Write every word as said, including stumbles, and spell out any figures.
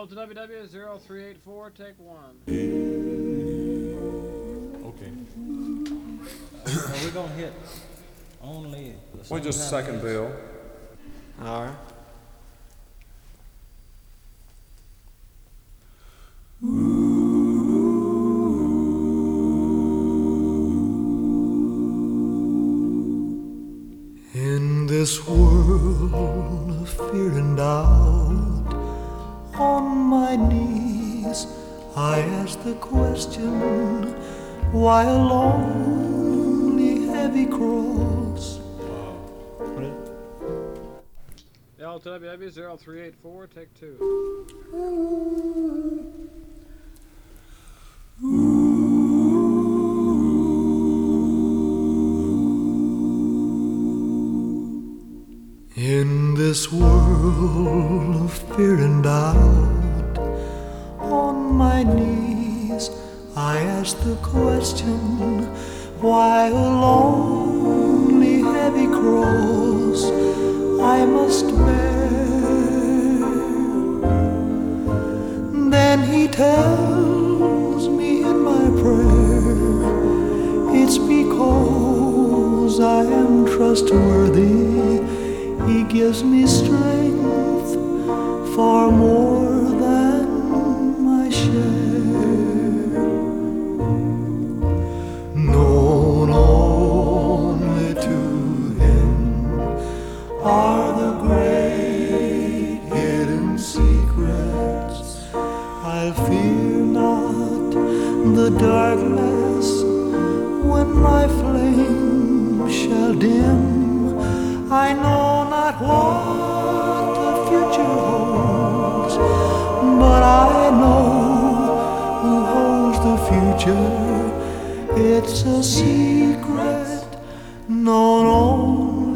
Delta W W zero three eight four, take one. Okay. Uh, we're gonna hit only. the Wait just a second, same Bill. All right. In this world of fear and doubt, on my knees I ask the question, why a lonely heavy cross? Delta W W zero three eight four, take two. In this world of fear and doubt, on my knees I ask the question, why a lonely heavy cross I must bear. Then he tells me in my prayer, it's because I am trustworthy. He gives me strength far more than my share. Known only to him are the great hidden secrets. I'll fear not the darkness when my flame shall dim. I know not what the future holds, but I know who holds the future. It's a secret known only